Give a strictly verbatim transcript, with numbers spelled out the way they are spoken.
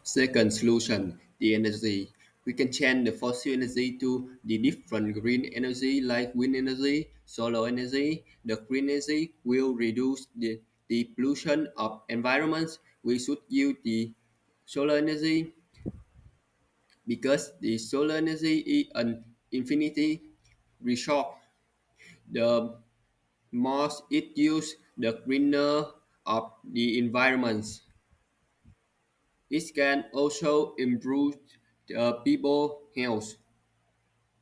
Second solution, the energy. We can change the fossil energy to the different green energy like wind energy, solar energy. The green energy will reduce the, the pollution of environments. We should use the solar energy because the solar energy is an infinity resource. The more it used, the greener of the environments. It can also improve uh, people health.